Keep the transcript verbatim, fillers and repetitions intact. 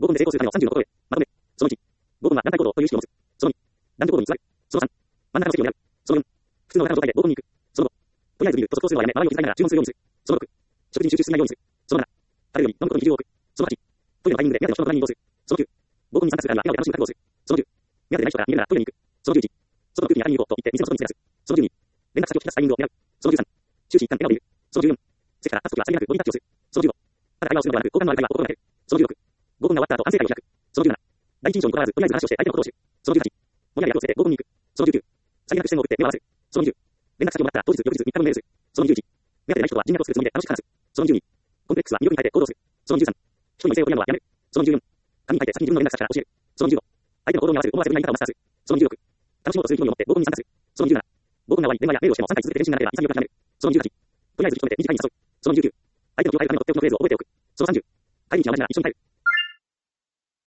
コンで成功するためのさんじゅうのことへ。まとめ。そのいち。合コンは団体行動という意識を持つ。そのに。男女行動につながる。そのさん。真ん中の席を狙う。そのよん。普通の方の状態で合コンに行く。そのご。とりあえず見ると速攻するのはやめ、周りを気遣いながら注文するようにする。そのろく。食事に集中しないようにする。そのなな。食べるより飲むことに比重を置く。そのはち。トイレのタイミングで目当ての人のプランニングをする。そのきゅう。合コンに参加するからには笑顔で楽しむ覚悟をする。そのじゅう。目当てでない人から逃げるならトイレに行く。そのじゅういち。外の空気に当たりに行こうと言って店の外に連れ出す。そのじゅうに。連絡先を聞き出すタイミングを狙う。そのじゅうさん。終始一旦笑顔でいる。そのじゅうよん。席から立つときはさりげなくボディタッチをする。そのじゅうご。ただ会話をするのではなく、好感のある会話を心がける。そのじゅうろく。合コンが終わった後、反省会を開く。そのじゅうなな。第一印象にこだわらず、とりあえず話をして相手のことを知る。そのじゅうはち。もやり役をつけて合コンに行く。そのじゅうきゅう。さりげなく視線を送って目を合わせる。そのにじゅう。連絡先をもらったら当日、翌日、みっかぶんメールする。そのにじゅういち。目当てでない人とは人脈を作るつもりで楽しく話す。そのにじゅうに。コンプレックスは魅力に変えて行動する。そのにじゅうさん。人に異性を取り合うのはやめる。そのにじゅうよん。紙に書いて先に自分の連絡先から教える。そのにじゅうご。相手の行動に合わせる思わせぶりな言い方をマスターする。そのにじゅうろく。楽しもうとする気分を持って合コンに参加する。そのにじゅうなな。合コンが終わり、電話やメールをしてもさんかい続けて返信がなければ潔く諦める。そのにじゅうはち。とりあえず引き止めて短いに誘う。そのにじゅうきゅう。相手の気を変えるためのとっておきのフレーズを覚えておく。そのさんじゅう。帰り道は同じなら一緒に帰る。